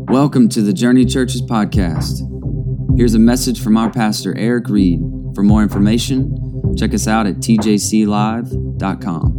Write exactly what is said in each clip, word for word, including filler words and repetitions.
Welcome to the Journey Churches podcast. Here's a message from our pastor, Eric Reed. For more information, check us out at t j c live dot com.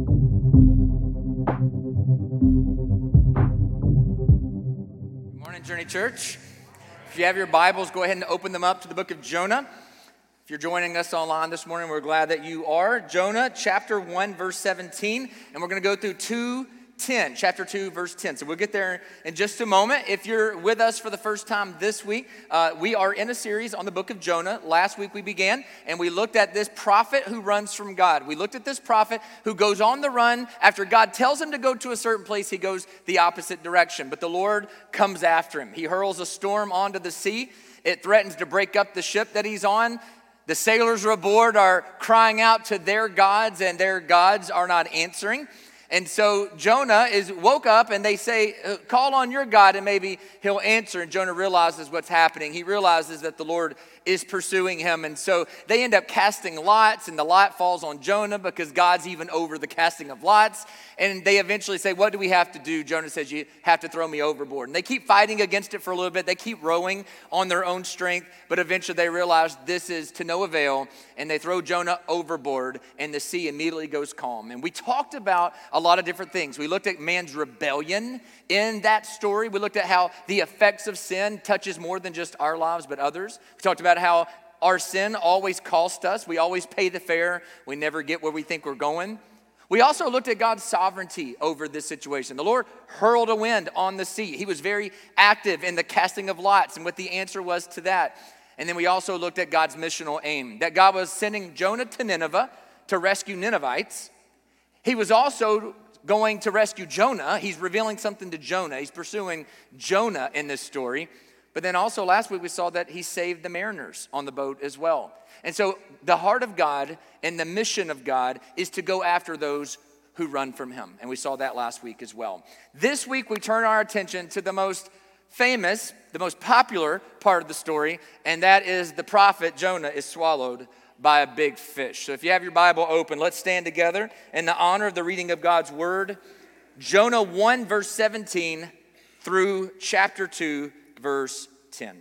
Good morning, Journey Church. If you have your Bibles, go ahead and open them up to the book of Jonah. If you're joining us online this morning, we're glad that you are. Jonah chapter one, verse seventeen, and we're going to go through two ten, chapter two, verse ten. So we'll get there in just a moment. If you're with us for the first time this week, uh, we are in a series on the book of Jonah. Last week we began, and we looked at this prophet who runs from God. We looked at this prophet who goes on the run. After God tells him to go to a certain place, he goes the opposite direction. But the Lord comes after him. He hurls a storm onto the sea. It threatens to break up the ship that he's on. The sailors aboard are crying out to their gods, and their gods are not answering. And so Jonah is woke up and they say, call on your God and maybe he'll answer. And Jonah realizes what's happening. He realizes that the Lord is pursuing him. And so they end up casting lots, and the lot falls on Jonah because God's even over the casting of lots. And they eventually say, what do we have to do? Jonah says, you have to throw me overboard. And they keep fighting against it for a little bit. They keep rowing on their own strength, but eventually they realize this is to no avail, and they throw Jonah overboard, and the sea immediately goes calm. And we talked about a lot of different things. We looked at man's rebellion in that story. We looked at how the effects of sin touches more than just our lives, but others. We talked about how our sin always costs us. We always pay the fare. We never get where we think we're going. We also looked at God's sovereignty over this situation. The Lord hurled a wind on the sea. He was very active in the casting of lots and what the answer was to that. And then we also looked at God's missional aim, that God was sending Jonah to Nineveh to rescue Ninevites. He was also going to rescue Jonah. He's revealing something to Jonah. He's pursuing Jonah in this story. But then also last week we saw that he saved the mariners on the boat as well. And so the heart of God and the mission of God is to go after those who run from him. And we saw that last week as well. This week we turn our attention to the most famous, the most popular part of the story, and that is the prophet Jonah is swallowed by a big fish. So if you have your Bible open, let's stand together in the honor of the reading of God's word. Jonah one, verse seventeen through chapter two, verse ten.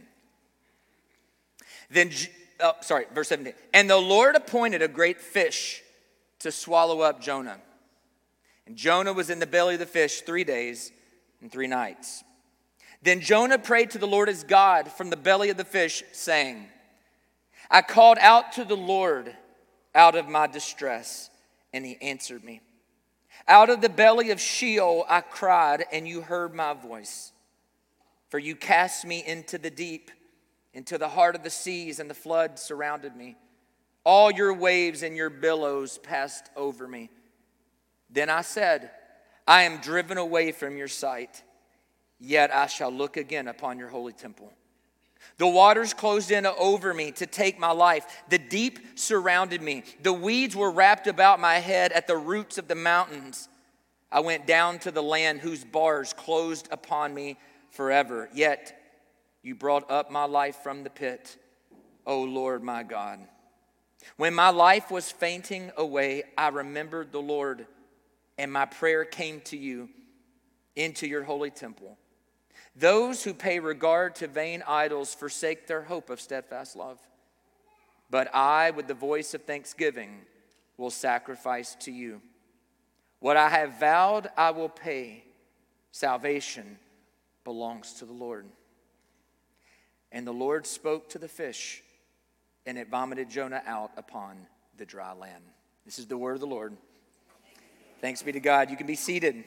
Then, oh, sorry, verse seventeen. And the Lord appointed a great fish to swallow up Jonah. And Jonah was in the belly of the fish three days and three nights. Then Jonah prayed to the Lord his God from the belly of the fish, saying, I called out to the Lord out of my distress, and he answered me. Out of the belly of Sheol I cried, and you heard my voice. For you cast me into the deep, into the heart of the seas, and the flood surrounded me. All your waves and your billows passed over me. Then I said, I am driven away from your sight, yet I shall look again upon your holy temple. The waters closed in over me to take my life. The deep surrounded me. The weeds were wrapped about my head at the roots of the mountains. I went down to the land whose bars closed upon me forever. Yet you brought up my life from the pit, O Lord my God. When my life was fainting away, I remembered the Lord, and my prayer came to you into your holy temple. Those who pay regard to vain idols forsake their hope of steadfast love. But I, with the voice of thanksgiving, will sacrifice to you. What I have vowed, I will pay. Salvation belongs to the Lord. And the Lord spoke to the fish, and it vomited Jonah out upon the dry land. This is the word of the Lord. Thanks be to God. You can be seated.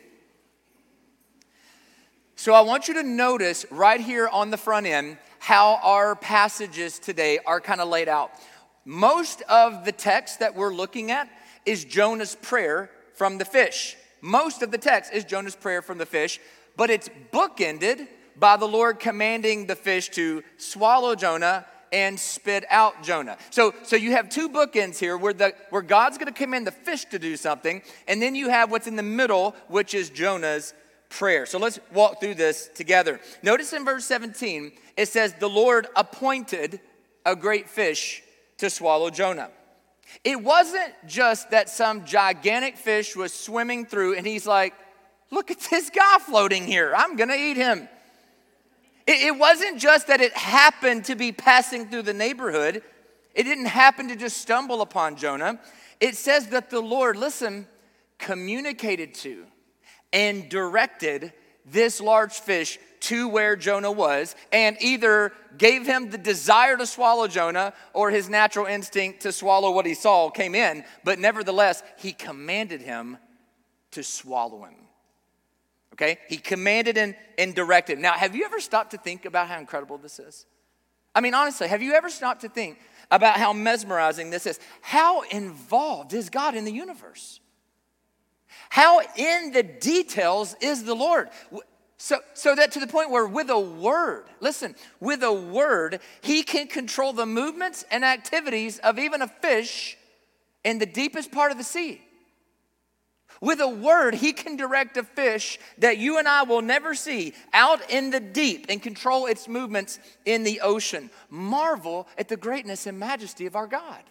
So I want you to notice right here on the front end how our passages today are kind of laid out. Most of the text that we're looking at is Jonah's prayer from the fish. Most of the text is Jonah's prayer from the fish, but it's bookended by the Lord commanding the fish to swallow Jonah and spit out Jonah. So, so you have two bookends here where, the, where God's going to command the fish to do something, and then you have what's in the middle, which is Jonah's prayer. So let's walk through this together. Notice in verse seventeen, it says, the Lord appointed a great fish to swallow Jonah. It wasn't just that some gigantic fish was swimming through and he's like, look at this guy floating here. I'm going to eat him. It, it wasn't just that it happened to be passing through the neighborhood. It didn't happen to just stumble upon Jonah. It says that the Lord, listen, communicated to and directed this large fish to where Jonah was, and either gave him the desire to swallow Jonah or his natural instinct to swallow what he saw came in, but nevertheless, he commanded him to swallow him. Okay? He commanded and, and directed. Now, have you ever stopped to think about how incredible this is? I mean, honestly, have you ever stopped to think about how mesmerizing this is? How involved is God in the universe? How in the details is the Lord? So, so that to the point where with a word, listen, with a word, he can control the movements and activities of even a fish in the deepest part of the sea. With a word, he can direct a fish that you and I will never see out in the deep and control its movements in the ocean. Marvel at the greatness and majesty of our God.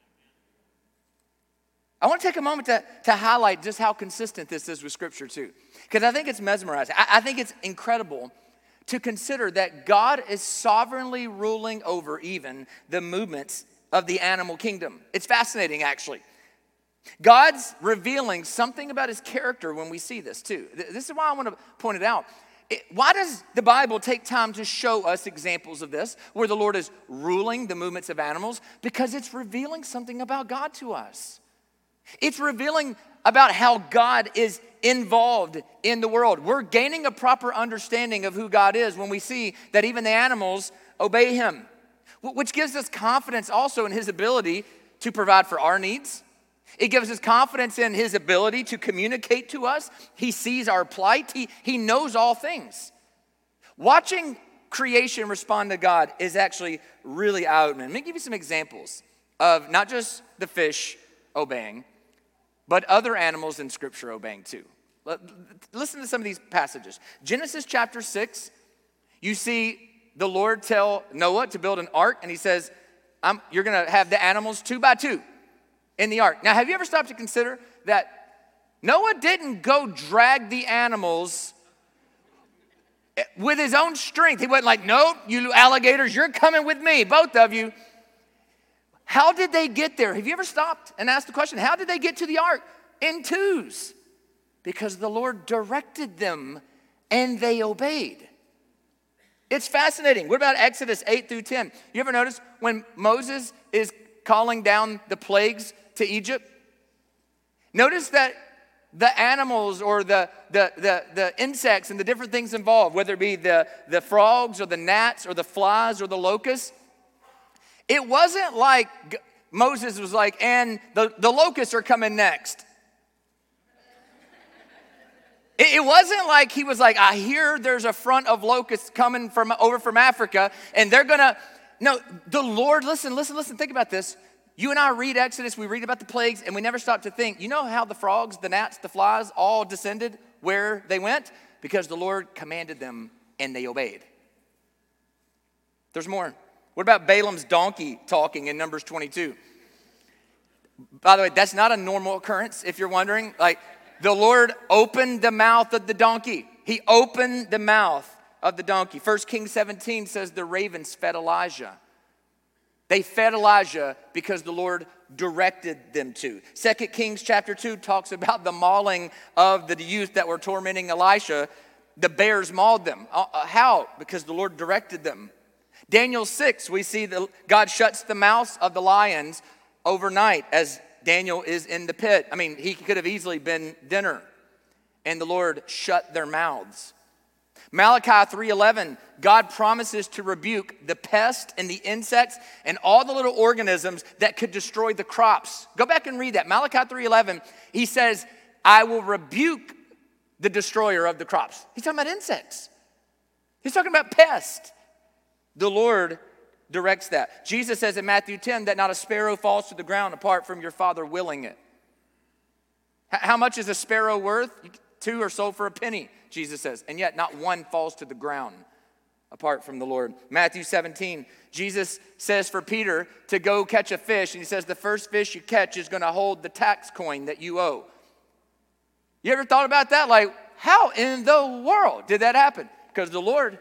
I want to take a moment to, to highlight just how consistent this is with Scripture too. Because I think it's mesmerizing. I, I think it's incredible to consider that God is sovereignly ruling over even the movements of the animal kingdom. It's fascinating, actually. God's revealing something about his character when we see this too. This is why I want to point it out. It, why does the Bible take time to show us examples of this, where the Lord is ruling the movements of animals? Because it's revealing something about God to us. It's revealing about how God is involved in the world. We're gaining a proper understanding of who God is when we see that even the animals obey him, which gives us confidence also in his ability to provide for our needs. It gives us confidence in his ability to communicate to us. He sees our plight. He, he knows all things. Watching creation respond to God is actually really eye-opening. Let me give you some examples of not just the fish obeying, but other animals in Scripture obeying too. Listen to some of these passages. Genesis chapter six, you see the Lord tell Noah to build an ark, and he says, I'm, you're going to have the animals two by two in the ark. Now, have you ever stopped to consider that Noah didn't go drag the animals with his own strength? He wasn't like, no, you alligators, you're coming with me, both of you. How did they get there? Have you ever stopped and asked the question, how did they get to the ark? In twos. Because the Lord directed them and they obeyed. It's fascinating. What about Exodus eight through ten? You ever notice when Moses is calling down the plagues to Egypt? Notice that the animals or the, the, the, the insects and the different things involved, whether it be the, the frogs or the gnats or the flies or the locusts, it wasn't like Moses was like, and the, the locusts are coming next. It, it wasn't like he was like, I hear there's a front of locusts coming from over from Africa, and they're gonna, no, the Lord, listen, listen, listen, think about this. You and I read Exodus, we read about the plagues, and we never stop to think, you know how the frogs, the gnats, the flies all descended where they went? Because the Lord commanded them and they obeyed. There's more. What about Balaam's donkey talking in Numbers twenty-two? By the way, that's not a normal occurrence, if you're wondering. Like, the Lord opened the mouth of the donkey. He opened the mouth of the donkey. First Kings seventeen says the ravens fed Elijah. They fed Elijah because the Lord directed them to. Second Kings chapter two talks about the mauling of the youth that were tormenting Elisha. The bears mauled them. How? Because the Lord directed them. Daniel six, we see that God shuts the mouths of the lions overnight as Daniel is in the pit. I mean, he could have easily been dinner, and the Lord shut their mouths. Malachi three eleven, God promises to rebuke the pest and the insects and all the little organisms that could destroy the crops. Go back and read that. Malachi three eleven, he says, I will rebuke the destroyer of the crops. He's talking about insects. He's talking about pests. The Lord directs that. Jesus says in Matthew ten that not a sparrow falls to the ground apart from your Father willing it. H- how much is a sparrow worth? Two are sold for a penny, Jesus says. And yet not one falls to the ground apart from the Lord. Matthew seventeen, Jesus says for Peter to go catch a fish. And he says the first fish you catch is going to hold the tax coin that you owe. You ever thought about that? Like, how in the world did that happen? Because the Lord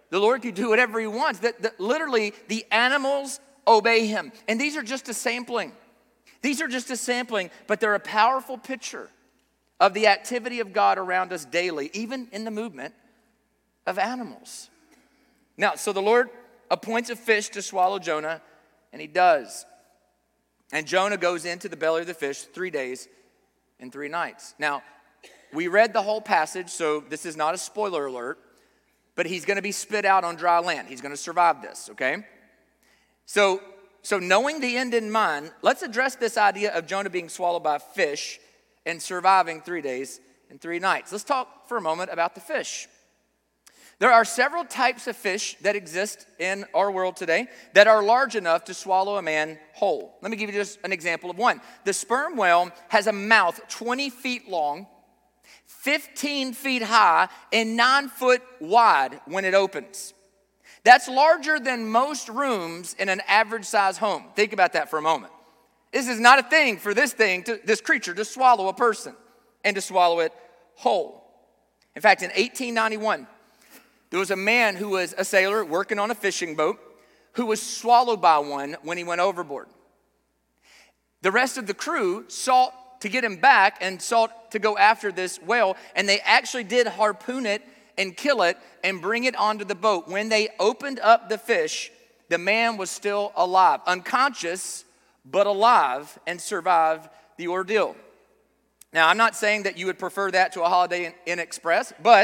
The Lord can do whatever he wants. That, that literally the animals obey him. And these are just a sampling. These are just a sampling, but they're a powerful picture of the activity of God around us daily, even in the movement of animals. Now, so the Lord appoints a fish to swallow Jonah, and he does. And Jonah goes into the belly of the fish three days and three nights. Now, we read the whole passage, so this is not a spoiler alert, but he's going to be spit out on dry land. He's going to survive this, okay? So, so knowing the end in mind, let's address this idea of Jonah being swallowed by a fish and surviving three days and three nights. Let's talk for a moment about the fish. There are several types of fish that exist in our world today that are large enough to swallow a man whole. Let me give you just an example of one. The sperm whale has a mouth twenty feet long, fifteen feet high, and nine foot wide when it opens. That's larger than most rooms in an average size home. Think about that for a moment. This is not a thing for this thing, to, this creature, to swallow a person and to swallow it whole. In fact, in eighteen ninety-one, there was a man who was a sailor working on a fishing boat who was swallowed by one when he went overboard. The rest of the crew sought to get him back and sought to go after this whale, and they actually did harpoon it and kill it and bring it onto the boat. When they opened up the fish, the man was still alive, unconscious, but alive, and survived the ordeal. Now, I'm not saying that you would prefer that to a Holiday Inn, Inn Express, but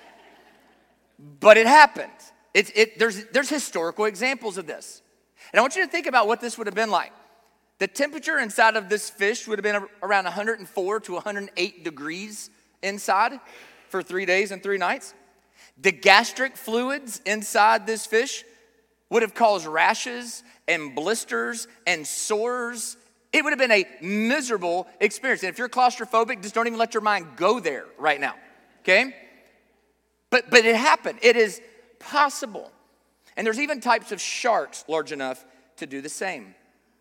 But it happened. It's, it, there's, there's historical examples of this. And I want you to think about what this would have been like. The temperature inside of this fish would have been around one hundred four to one hundred eight degrees inside for three days and three nights. The gastric fluids inside this fish would have caused rashes and blisters and sores. It would have been a miserable experience. And if you're claustrophobic, just don't even let your mind go there right now, okay? But, but it happened. It is possible. And there's even types of sharks large enough to do the same.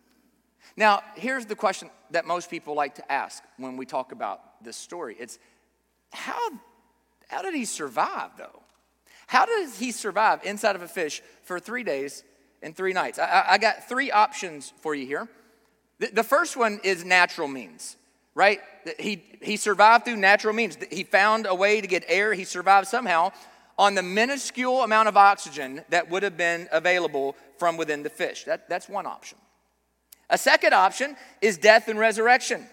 Now, here's the question that most people like to ask when we talk about this story. It's, how, how did he survive, though? How does he survive inside of a fish for three days and three nights? I, I got three options for you here. The, the first one is natural means. Right? He, he survived through natural means. He found a way to get air. He survived somehow on the minuscule amount of oxygen that would have been available from within the fish. That, that's one option. A second option is death and resurrection.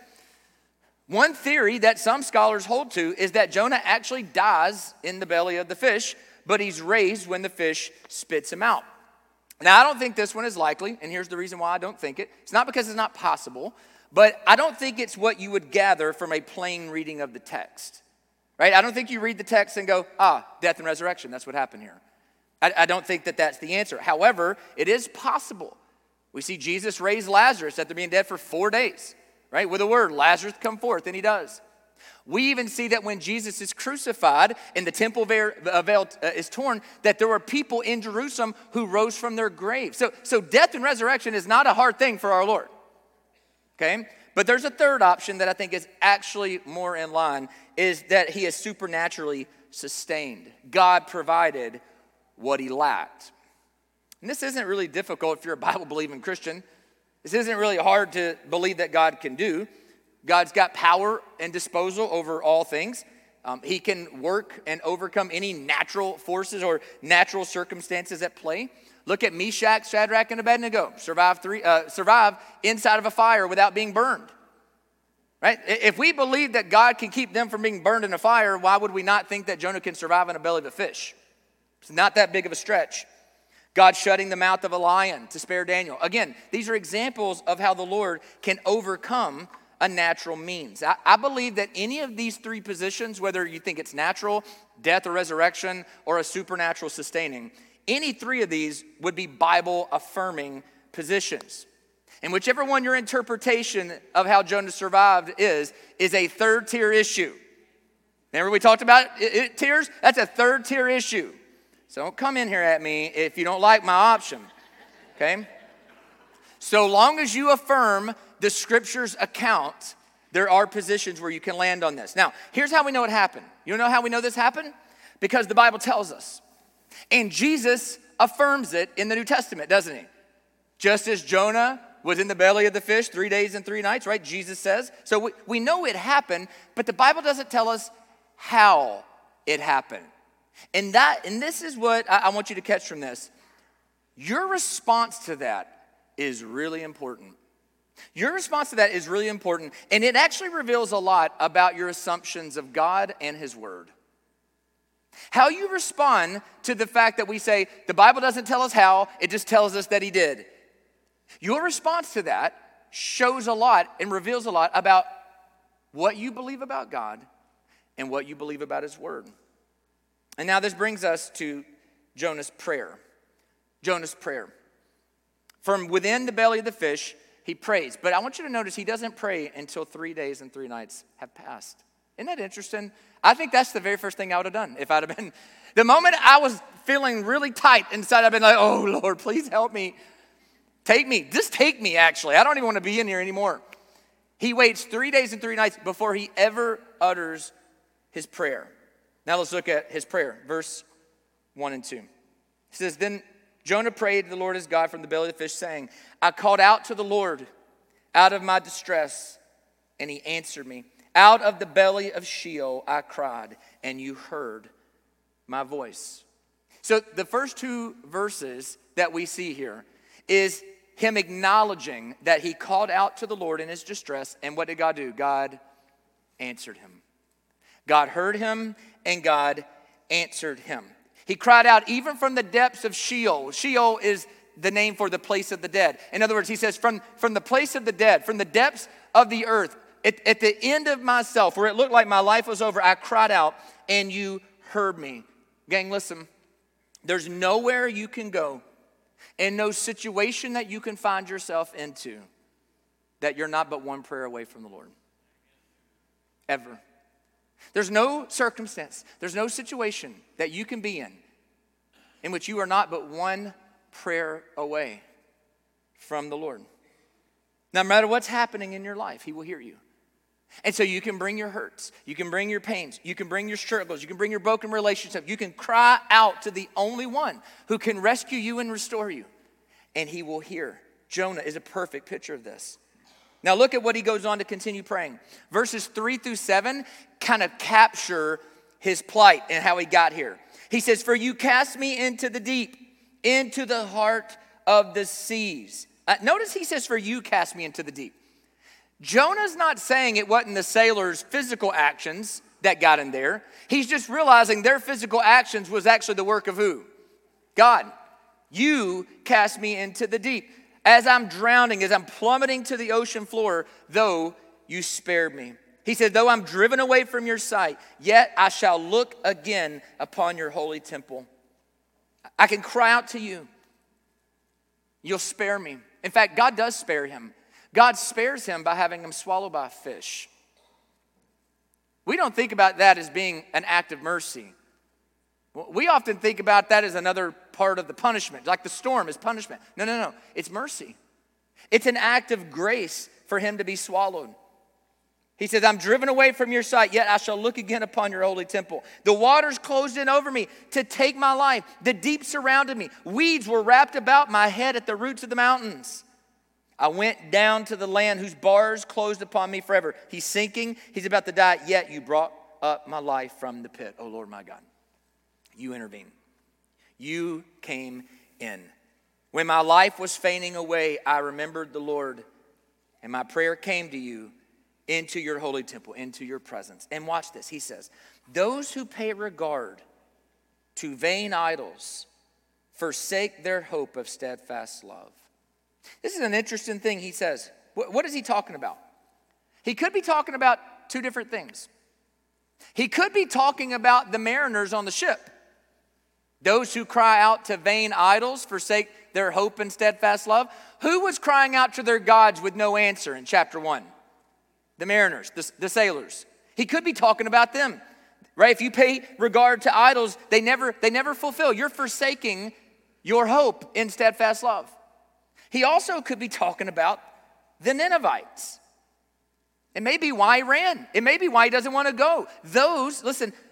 One theory that some scholars hold to is that Jonah actually dies in the belly of the fish, but he's raised when the fish spits him out. Now, I don't think this one is likely, and here's the reason why I don't think it. It's not because it's not possible, but I don't think it's what you would gather from a plain reading of the text, right? I don't think you read the text and go, ah, death and resurrection, that's what happened here. I, I don't think that that's the answer. However, it is possible. We see Jesus raise Lazarus after being dead for four days, right? With a word, Lazarus come forth, and he does. We even see that when Jesus is crucified and the temple veil is torn, that there were people in Jerusalem who rose from their graves. So, so death and resurrection is not a hard thing for our Lord. Okay, but there's a third option that I think is actually more in line, is that he is supernaturally sustained. God provided what he lacked. And this isn't really difficult if you're a Bible-believing Christian. This isn't really hard to believe that God can do. God's got power and disposal over all things. Um, he can work and overcome any natural forces or natural circumstances at play. Look at Meshach, Shadrach, and Abednego. Survive three, uh, survive inside of a fire without being burned. Right? If we believe that God can keep them from being burned in a fire, why would we not think that Jonah can survive in the belly of a fish? It's not that big of a stretch. God shutting the mouth of a lion to spare Daniel. Again, these are examples of how the Lord can overcome a natural means. I, I believe that any of these three positions, whether you think it's natural, death or resurrection, or a supernatural sustaining, any three of these would be Bible-affirming positions. And whichever one your interpretation of how Jonah survived is, is a third-tier issue. Remember we talked about it, it, tiers? That's a third-tier issue. So don't come in here at me if you don't like my option, okay? So long as you affirm the Scripture's account, there are positions where you can land on this. Now, here's how we know it happened. You know how we know this happened? Because the Bible tells us. And Jesus affirms it in the New Testament, doesn't he? Just as Jonah was in the belly of the fish three days and three nights, right? Jesus says. So we, we know it happened, but the Bible doesn't tell us how it happened. And that, and this is what I, I want you to catch from this. Your response to that is really important. Your response to that is really important, and it actually reveals a lot about your assumptions of God and his word. How you respond to the fact that we say, the Bible doesn't tell us how, it just tells us that he did. Your response to that shows a lot and reveals a lot about what you believe about God and what you believe about his word. And now this brings us to Jonah's prayer. Jonah's prayer. From within the belly of the fish, he prays. But I want you to notice he doesn't pray until three days and three nights have passed. Isn't that interesting? I think that's the very first thing I would have done if I'd have been. The moment I was feeling really tight inside, I've been like, oh, Lord, please help me. Take me. Just take me, actually. I don't even want to be in here anymore. He waits three days and three nights before he ever utters his prayer. Now let's look at his prayer. Verse one and two. He says, then Jonah prayed to the Lord his God from the belly of the fish, saying, I called out to the Lord out of my distress, and he answered me. Out of the belly of Sheol I cried, and you heard my voice. So the first two verses that we see here is him acknowledging that he called out to the Lord in his distress, and what did God do? God answered him. God heard him, and God answered him. He cried out even from the depths of Sheol. Sheol is the name for the place of the dead. In other words, he says, from, from the place of the dead, from the depths of the earth, at, at the end of myself, where it looked like my life was over, I cried out, and you heard me. Gang, listen, there's nowhere you can go and no situation that you can find yourself into that you're not but one prayer away from the Lord. Ever. There's no circumstance, there's no situation that you can be in in which you are not but one prayer away from the Lord. No matter what's happening in your life, he will hear you. And so you can bring your hurts, you can bring your pains, you can bring your struggles, you can bring your broken relationship, you can cry out to the only one who can rescue you and restore you, and he will hear. Jonah is a perfect picture of this. Now look at what he goes on to continue praying. Verses three through seven kind of capture his plight and how he got here. He says, for you cast me into the deep, into the heart of the seas. Uh, notice he says, for you cast me into the deep. Jonah's not saying it wasn't the sailors' physical actions that got him there. He's just realizing their physical actions was actually the work of who? God. You cast me into the deep. As I'm drowning, as I'm plummeting to the ocean floor, though you spared me. He said, though I'm driven away from your sight, yet I shall look again upon your holy temple. I can cry out to you. You'll spare me. In fact, God does spare him. God spares him by having him swallowed by a fish. We don't think about that as being an act of mercy. We often think about that as another part of the punishment, like the storm is punishment. No, no, no. It's mercy. It's an act of grace for him to be swallowed. He says, I'm driven away from your sight, yet I shall look again upon your holy temple. The waters closed in over me to take my life. The deep surrounded me. Weeds were wrapped about my head at the roots of the mountains. I went down to the land whose bars closed upon me forever. He's sinking. He's about to die. Yet you brought up my life from the pit. Oh, Lord, my God. You intervened. You came in. When my life was fainting away, I remembered the Lord, and my prayer came to you into your holy temple, into your presence. And watch this. He says, those who pay regard to vain idols forsake their hope of steadfast love. This is an interesting thing he says. What is he talking about? He could be talking about two different things. He could be talking about the mariners on the ship. Those who cry out to vain idols forsake their hope and steadfast love. Who was crying out to their gods with no answer in chapter one? The mariners, the, the sailors. He could be talking about them, right? If you pay regard to idols, they never, they never fulfill. You're forsaking your hope in steadfast love. He also could be talking about the Ninevites. It may be why he ran. It may be why he doesn't want to go. Those, listen,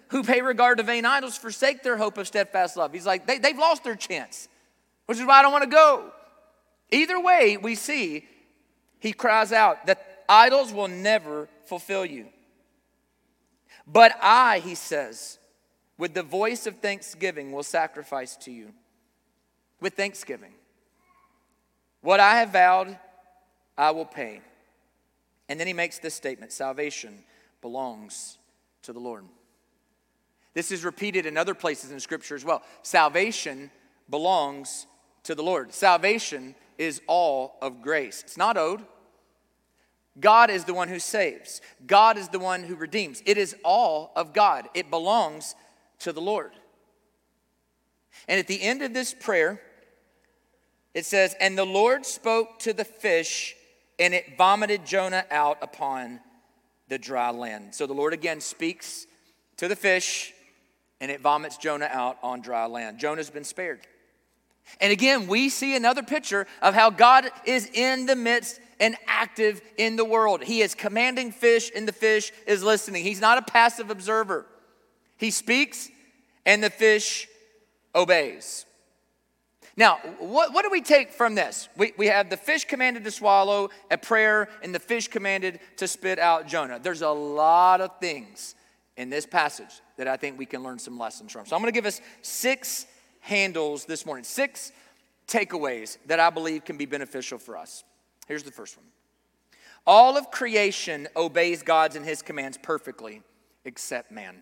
who pay regard to vain idols forsake their hope of steadfast love. He's like, they, they've lost their chance, which is why I don't want to go. Either way, we see, he cries out that idols will never fulfill you. But I, he says, with the voice of thanksgiving will sacrifice to you. With thanksgiving. What I have vowed, I will pay. And then he makes this statement, salvation belongs to the Lord. This is repeated in other places in Scripture as well. Salvation belongs to the Lord. Salvation is all of grace. It's not owed. God is the one who saves. God is the one who redeems. It is all of God. It belongs to the Lord. And at the end of this prayer, it says, and the Lord spoke to the fish, and it vomited Jonah out upon the dry land. So the Lord again speaks to the fish, and it vomits Jonah out on dry land. Jonah's been spared. And again, we see another picture of how God is in the midst and active in the world. He is commanding fish, and the fish is listening. He's not a passive observer. He speaks, and the fish obeys. Now, what, what do we take from this? We, we have the fish commanded to swallow a prayer, and the fish commanded to spit out Jonah. There's a lot of things in this passage that I think we can learn some lessons from. So I'm going to give us six handles this morning, six takeaways that I believe can be beneficial for us. Here's the first one. All of creation obeys God's and his commands perfectly, except man.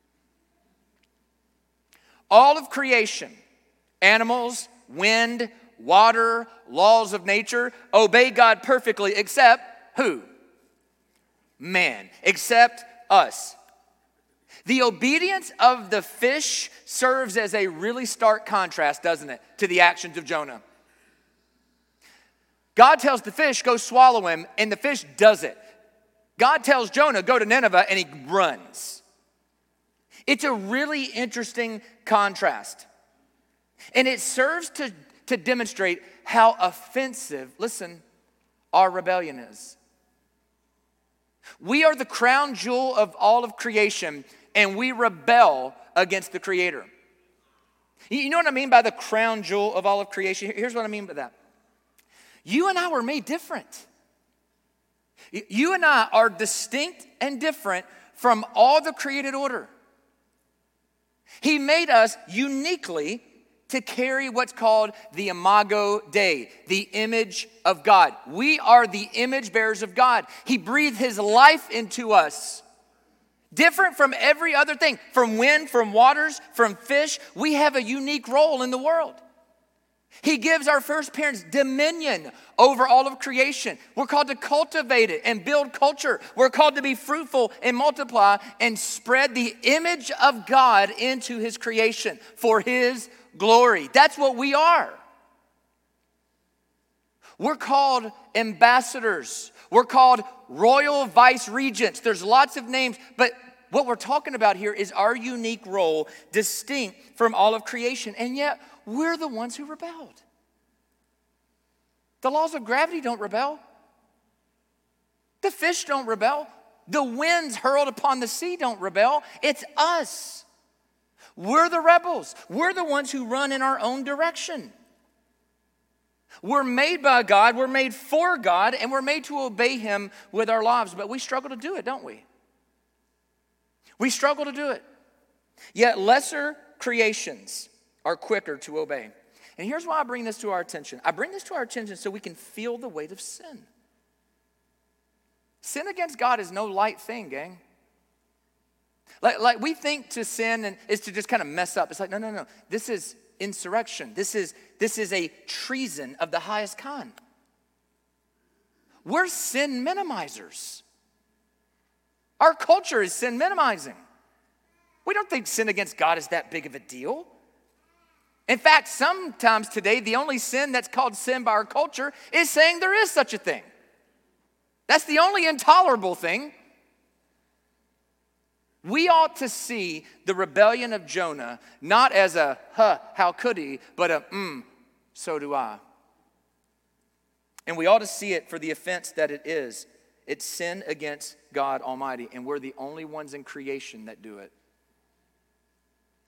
All of creation, animals, wind, water, laws of nature, obey God perfectly, except who? Man, except us. The obedience of the fish serves as a really stark contrast, doesn't it, to the actions of Jonah. God tells the fish, go swallow him, and the fish does it. God tells Jonah, go to Nineveh, and he runs. It's a really interesting contrast. And it serves to, to demonstrate how offensive, listen, our rebellion is. We are the crown jewel of all of creation, and we rebel against the Creator. You know what I mean by the crown jewel of all of creation? Here's what I mean by that. You and I were made different. You and I are distinct and different from all the created order. He made us uniquely to carry what's called the Imago Dei, the image of God. We are the image bearers of God. He breathed his life into us. Different from every other thing, from wind, from waters, from fish, we have a unique role in the world. He gives our first parents dominion over all of creation. We're called to cultivate it and build culture. We're called to be fruitful and multiply and spread the image of God into his creation for his glory. That's what we are. We're called ambassadors. We're called royal vice regents. There's lots of names, but what we're talking about here is our unique role, distinct from all of creation, and yet we're the ones who rebelled. The laws of gravity don't rebel. The fish don't rebel. The winds hurled upon the sea don't rebel. It's us. We're the rebels. We're the ones who run in our own direction. We're made by God, we're made for God, and we're made to obey him with our lives. But we struggle to do it, don't we? We struggle to do it. Yet lesser creations are quicker to obey. And here's why I bring this to our attention. I bring this to our attention so we can feel the weight of sin. Sin against God is no light thing, gang. Like, like we think to sin and is to just kind of mess up. It's like, no, no, no. This is insurrection. This is, this is a treason of the highest kind. We're sin minimizers. Our culture is sin minimizing. We don't think sin against God is that big of a deal. In fact, sometimes today, the only sin that's called sin by our culture is saying there is such a thing. That's the only intolerable thing. We ought to see the rebellion of Jonah not as a, huh, how could he, but a, mm, so do I. And we ought to see it for the offense that it is. It's sin against God Almighty, and we're the only ones in creation that do it.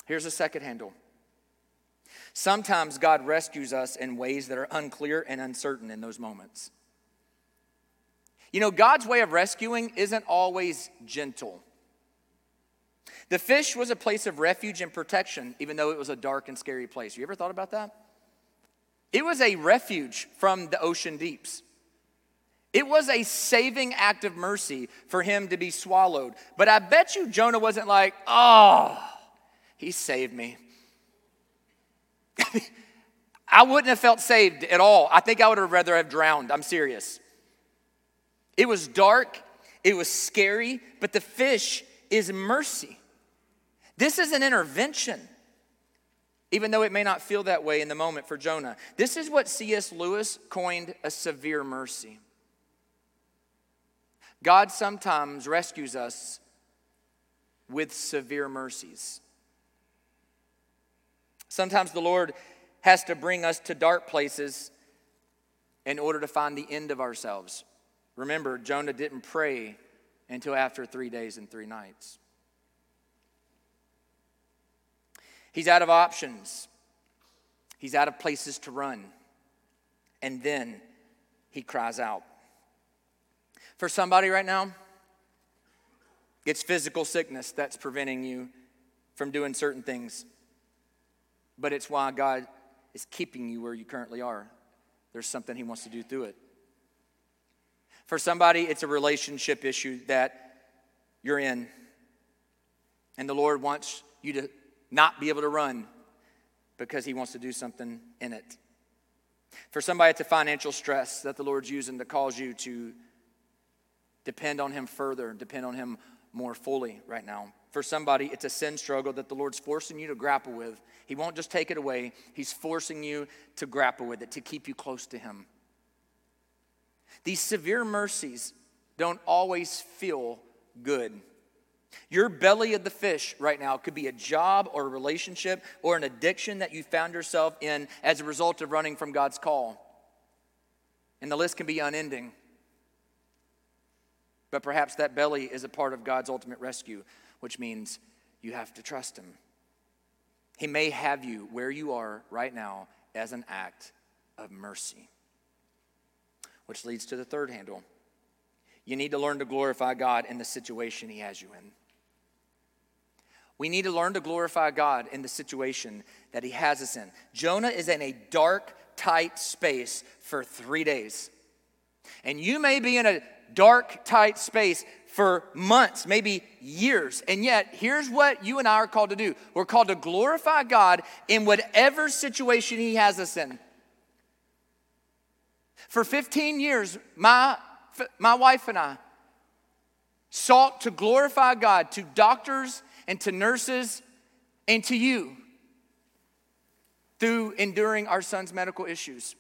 Here's a second handle. Sometimes God rescues us in ways that are unclear and uncertain in those moments. You know, God's way of rescuing isn't always gentle. The fish was a place of refuge and protection, even though it was a dark and scary place. You ever thought about that? It was a refuge from the ocean deeps. It was a saving act of mercy for him to be swallowed. But I bet you Jonah wasn't like, oh, he saved me. I wouldn't have felt saved at all. I think I would have rather have drowned. I'm serious. It was dark. It was scary. But the fish is mercy. This is an intervention, even though it may not feel that way in the moment for Jonah. This is what C S Lewis coined a severe mercy. God sometimes rescues us with severe mercies. Sometimes the Lord has to bring us to dark places in order to find the end of ourselves. Remember, Jonah didn't pray until after three days and three nights. He's out of options. He's out of places to run. And then he cries out. For somebody right now, it's physical sickness that's preventing you from doing certain things. But it's why God is keeping you where you currently are. There's something he wants to do through it. For somebody, it's a relationship issue that you're in. And the Lord wants you to not be able to run because he wants to do something in it. For somebody, it's a financial stress that the Lord's using to cause you to depend on him further, depend on him more fully right now. For somebody, it's a sin struggle that the Lord's forcing you to grapple with. He won't just take it away. He's forcing you to grapple with it, to keep you close to him. These severe mercies don't always feel good. Your belly of the fish right now could be a job or a relationship or an addiction that you found yourself in as a result of running from God's call. And the list can be unending. But perhaps that belly is a part of God's ultimate rescue, which means you have to trust him. He may have you where you are right now as an act of mercy. Which leads to the third handle. You need to learn to glorify God in the situation he has you in. We need to learn to glorify God in the situation that he has us in. Jonah is in a dark, tight space for three days. And you may be in a dark, tight space for months, maybe years. And yet, here's what you and I are called to do. We're called to glorify God in whatever situation he has us in. For fifteen years, my, my wife and I sought to glorify God to doctors and to nurses and to you through enduring our son's medical issues.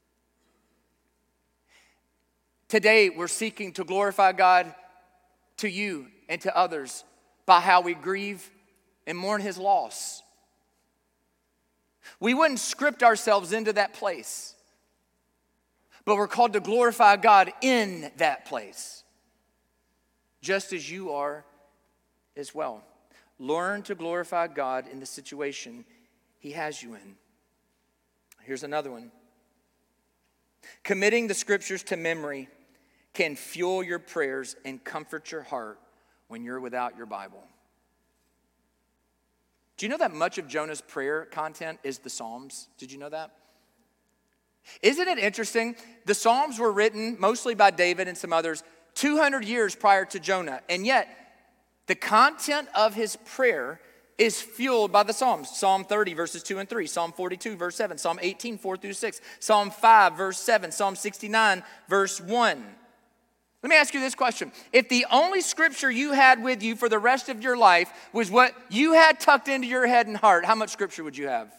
Today, we're seeking to glorify God to you and to others by how we grieve and mourn his loss. We wouldn't script ourselves into that place, but we're called to glorify God in that place, just as you are as well. Learn to glorify God in the situation he has you in. Here's another one. Committing the scriptures to memory can fuel your prayers and comfort your heart when you're without your Bible. Do you know that much of Jonah's prayer content is the Psalms? Did you know that? Isn't it interesting? The Psalms were written mostly by David and some others two hundred years prior to Jonah, and yet the content of his prayer is fueled by the Psalms. Psalm thirty, verses two and three. Psalm forty-two, verse seven. Psalm eighteen, four through six. Psalm five, verse seven. Psalm sixty-nine, verse one. Let me ask you this question. If the only scripture you had with you for the rest of your life was what you had tucked into your head and heart, how much scripture would you have?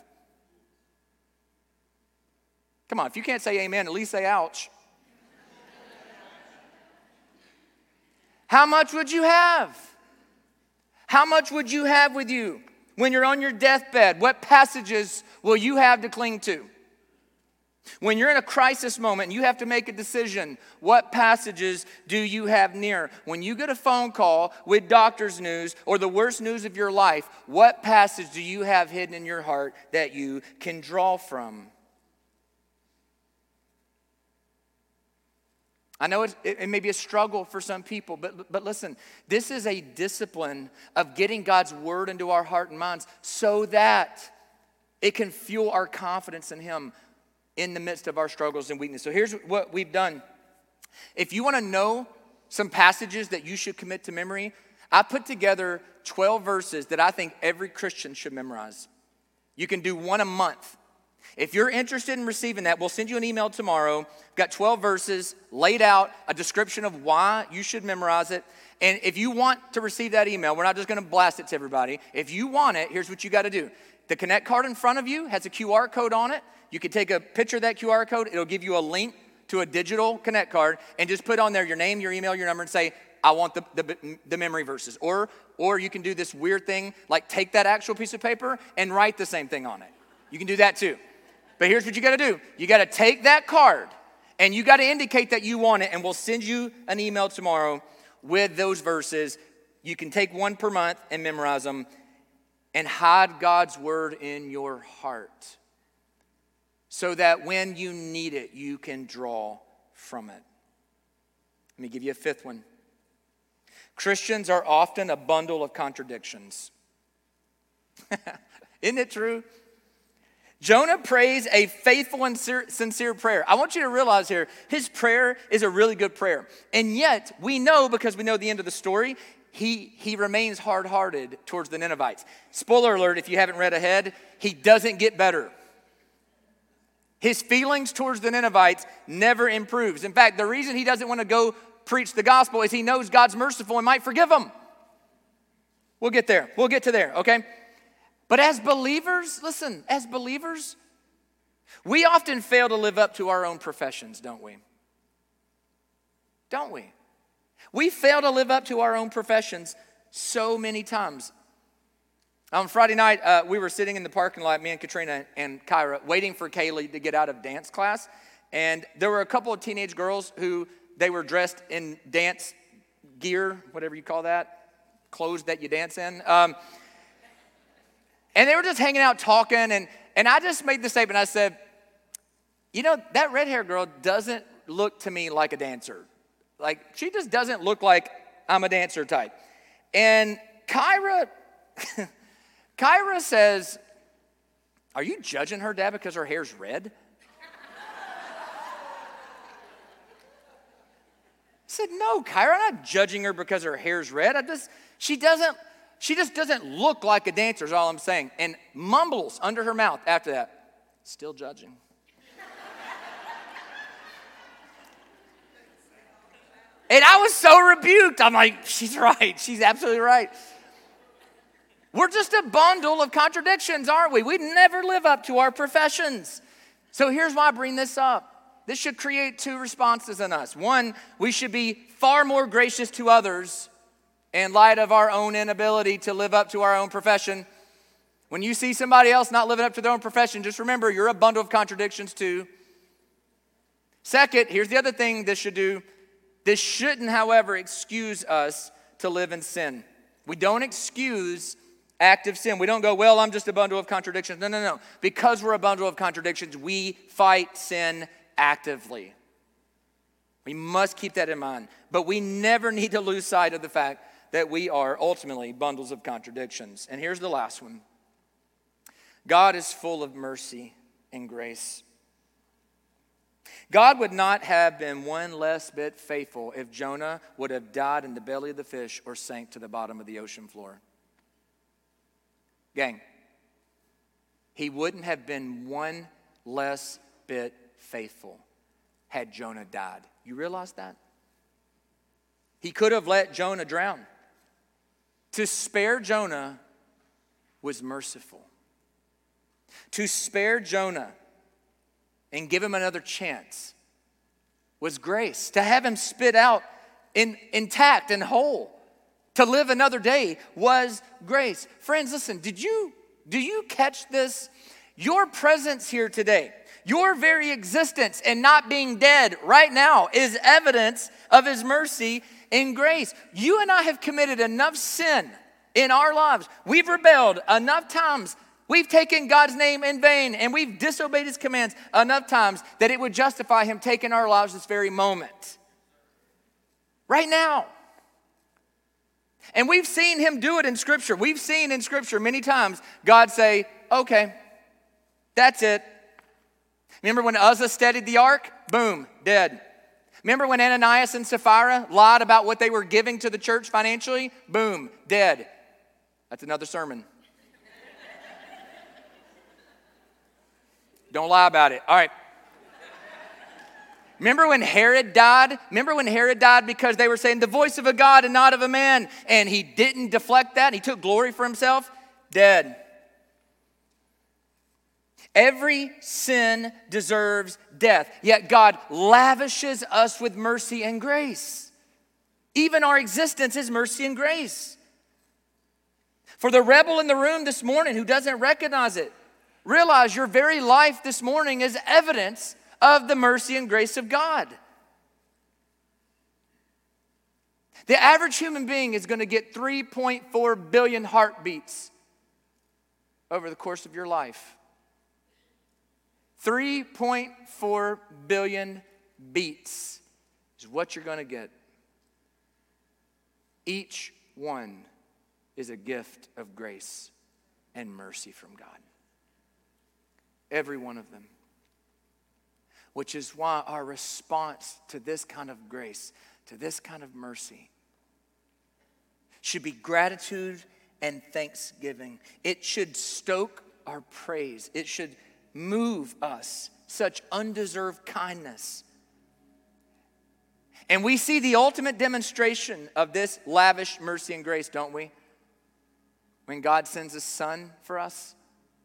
Come on, if you can't say amen, at least say ouch. How much would you have? How much would you have with you when you're on your deathbed? What passages will you have to cling to? When you're in a crisis moment and you have to make a decision, what passages do you have near? When you get a phone call with doctor's news or the worst news of your life, what passage do you have hidden in your heart that you can draw from? I know it, it may be a struggle for some people, but, but listen, this is a discipline of getting God's word into our heart and minds so that it can fuel our confidence in Him in the midst of our struggles and weakness. So here's what we've done. If you want to know some passages that you should commit to memory, I put together twelve verses that I think every Christian should memorize. You can do one a month. If you're interested in receiving that, we'll send you an email tomorrow. We've got twelve verses laid out, a description of why you should memorize it. And if you want to receive that email, we're not just going to blast it to everybody. If you want it, here's what you got to do. The Connect card in front of you has a Q R code on it. You can take a picture of that Q R code. It'll give you a link to a digital Connect card and just put on there your name, your email, your number, and say, I want the, the, the memory verses. Or, or you can do this weird thing, like take that actual piece of paper and write the same thing on it. You can do that too. But here's what you got to do. You got to take that card and you got to indicate that you want it, and we'll send you an email tomorrow with those verses. You can take one per month and memorize them and hide God's word in your heart so that when you need it, you can draw from it. Let me give you a fifth one. Christians are often a bundle of contradictions. Isn't it true? Jonah prays a faithful and sincere prayer. I want you to realize here, his prayer is a really good prayer. And yet, we know, because we know the end of the story, he, he remains hard-hearted towards the Ninevites. Spoiler alert, if you haven't read ahead, he doesn't get better. His feelings towards the Ninevites never improves. In fact, the reason he doesn't want to go preach the gospel is he knows God's merciful and might forgive him. We'll get there. We'll get to there, okay? But as believers, listen, as believers, we often fail to live up to our own professions, don't we? Don't we? We fail to live up to our own professions so many times. On Friday night, uh, we were sitting in the parking lot, me and Katrina and Kyra, waiting for Kaylee to get out of dance class. And there were a couple of teenage girls who, they were dressed in dance gear, whatever you call that, clothes that you dance in. Um, and they were just hanging out talking, and, and I just made the statement. I said, you know, that red-haired girl doesn't look to me like a dancer. Like, she just doesn't look like I'm a dancer type. And Kyra... Kyra says, are you judging her, Dad, because her hair's red? I said, no, Kyra, I'm not judging her because her hair's red. I just, she doesn't, she just doesn't look like a dancer is all I'm saying. And mumbles under her mouth after that, still judging. And I was so rebuked. I'm like, she's right. She's absolutely right. We're just a bundle of contradictions, aren't we? We never live up to our professions. So here's why I bring this up. This should create two responses in us. One, we should be far more gracious to others in light of our own inability to live up to our own profession. When you see somebody else not living up to their own profession, just remember you're a bundle of contradictions too. Second, here's the other thing this should do. This shouldn't, however, excuse us to live in sin. We don't excuse active sin. We don't go, well, I'm just a bundle of contradictions. No, no, no. Because we're a bundle of contradictions, we fight sin actively. We must keep that in mind. But we never need to lose sight of the fact that we are ultimately bundles of contradictions. And here's the last one. God is full of mercy and grace. God would not have been one less bit faithful if Jonah would have died in the belly of the fish or sank to the bottom of the ocean floor. Gang, he wouldn't have been one less bit faithful had Jonah died. You realize that? He could have let Jonah drown. To spare Jonah was merciful. To spare Jonah and give him another chance was grace. To have him spit out in, intact and whole, to live another day was grace. Friends, listen, did you, do you catch this? Your presence here today, Your very existence and not being dead right now is evidence of his mercy and grace. You and I have committed enough sin in our lives. We've rebelled enough times. We've taken God's name in vain, and we've disobeyed his commands enough times that it would justify him taking our lives this very moment. Right now. And we've seen him do it in Scripture. We've seen in Scripture many times God say, okay, that's it. Remember when Uzzah steadied the ark? Boom, dead. Remember when Ananias and Sapphira lied about what they were giving to the church financially? Boom, dead. That's another sermon. Don't lie about it. All right. Remember when Herod died? Remember when Herod died because they were saying the voice of a God and not of a man, and he didn't deflect that. He took glory for himself. Dead. Every sin deserves death, yet God lavishes us with mercy and grace. Even our existence is mercy and grace. For the rebel in the room this morning who doesn't recognize it, realize your very life this morning is evidence of the mercy and grace of God. The average human being is going to get three point four billion heartbeats over the course of your life. three point four billion beats is what you're going to get. Each one is a gift of grace and mercy from God. Every one of them. Which is why our response to this kind of grace, to this kind of mercy, should be gratitude and thanksgiving. It should stoke our praise. It should move us, such undeserved kindness. And we see the ultimate demonstration of this lavish mercy and grace, don't we? When God sends his son for us.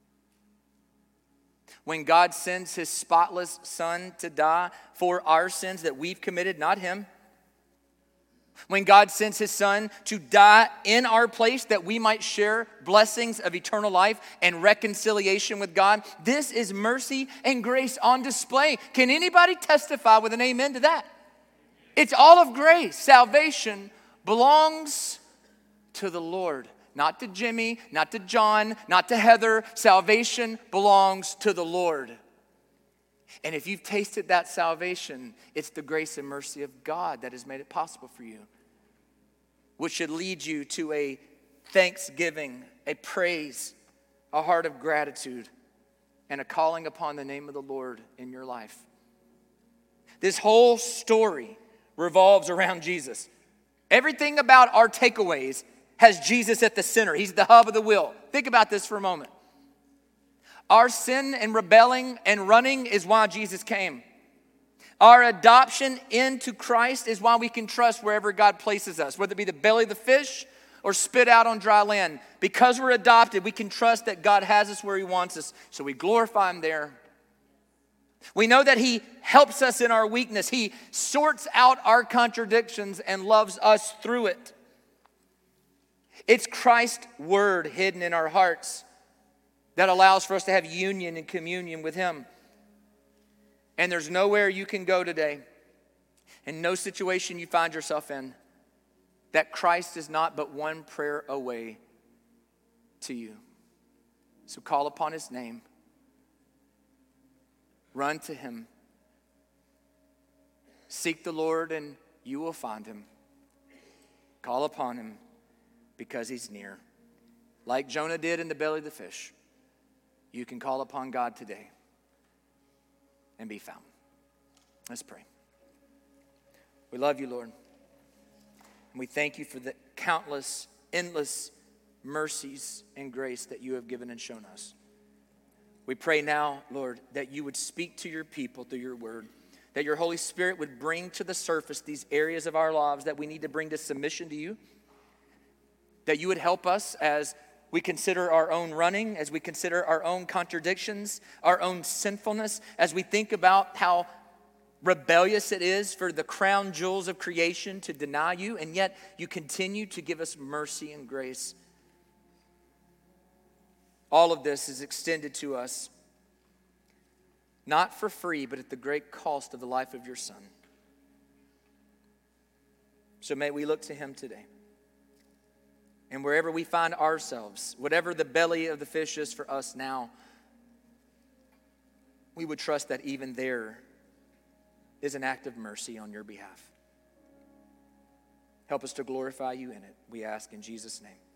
When God sends his spotless son to die for our sins that we've committed, not him. When God sends his son to die in our place that we might share blessings of eternal life and reconciliation with God. This is mercy and grace on display. Can anybody testify with an amen to that? It's all of grace. Salvation belongs to the Lord. Not to Jimmy, not to John, not to Heather. Salvation belongs to the Lord. And if you've tasted that salvation, it's the grace and mercy of God that has made it possible for you. Which should lead you to a thanksgiving, a praise, a heart of gratitude, and a calling upon the name of the Lord in your life. This whole story revolves around Jesus. Everything about our takeaways has Jesus at the center. He's the hub of the wheel. Think about this for a moment. Our sin and rebelling and running is why Jesus came. Our adoption into Christ is why we can trust wherever God places us, whether it be the belly of the fish or spit out on dry land. Because we're adopted, we can trust that God has us where he wants us, so we glorify him there. We know that he helps us in our weakness. He sorts out our contradictions and loves us through it. It's Christ's word hidden in our hearts that allows for us to have union and communion with him. And there's nowhere you can go today, and no situation you find yourself in, that Christ is not but one prayer away to you. So call upon his name. Run to him. Seek the Lord and you will find him. Call upon him because he's near. Like Jonah did in the belly of the fish, you can call upon God today and be found. Let's pray. We love you, Lord. And we thank you for the countless, endless mercies and grace that you have given and shown us. We pray now, Lord, that you would speak to your people through your word, that your Holy Spirit would bring to the surface these areas of our lives that we need to bring to submission to you, that you would help us as we consider our own running, as we consider our own contradictions, our own sinfulness, as we think about how rebellious it is for the crown jewels of creation to deny you, and yet you continue to give us mercy and grace. All of this is extended to us not for free, but at the great cost of the life of your Son. So may we look to him today. And wherever we find ourselves, whatever the belly of the fish is for us now, we would trust that even there is an act of mercy on your behalf. Help us to glorify you in it, we ask in Jesus' name.